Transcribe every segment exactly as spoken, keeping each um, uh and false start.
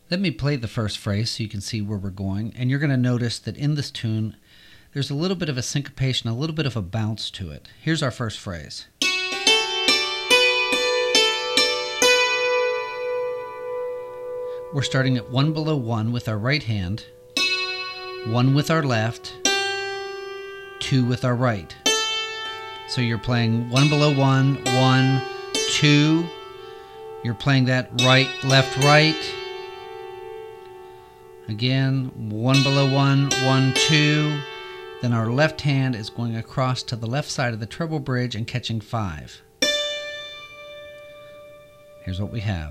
Let me play the first phrase so you can see where we're going. And you're going to notice that in this tune, there's a little bit of a syncopation, a little bit of a bounce to it. Here's our first phrase. We're starting at one below one with our right hand, one with our left, two with our right. So you're playing one below one, one, two. You're playing that right, left, right. Again, one below one, one, two. Then our left hand is going across to the left side of the treble bridge and catching five. Here's what we have.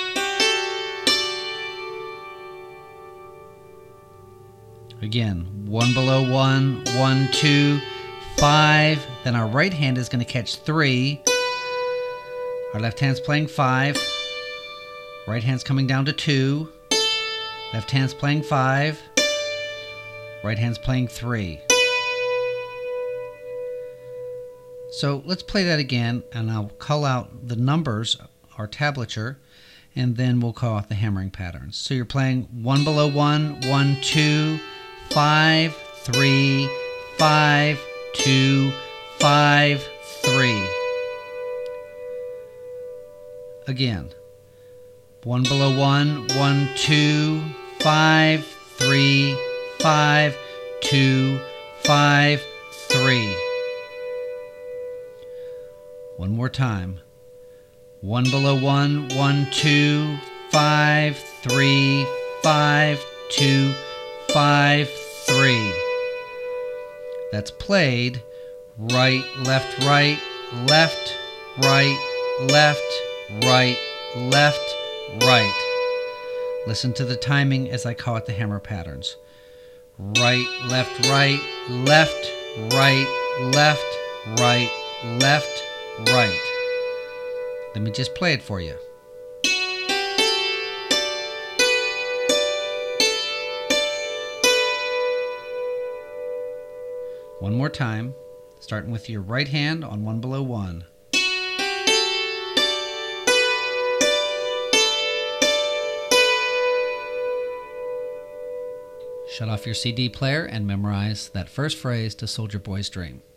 Again, one below one, one, two, five. Then our right hand is going to catch three. Our left hand's playing five. Right hand's coming down to two. Left hand's playing five. Right hand's playing three. So let's play that again, and I'll call out the numbers, our tablature, and then we'll call out the hammering patterns. So you're playing one below one, one, two, five, three, five, two, five, three. Again, one below one, one, two, five, three, five, two, five, three. One more time. One below one, one, two, five, three, five, two, five, three. That's played right, left, right, left, right, left, right, left, right. Listen to the timing as I call it the hammer patterns. Right, left, right, left, right, left, right, left, right. Let me just play it for you. One more time, starting with your right hand on one below one. Shut off your C D player and memorize that first phrase to Soldier Boy's Dream.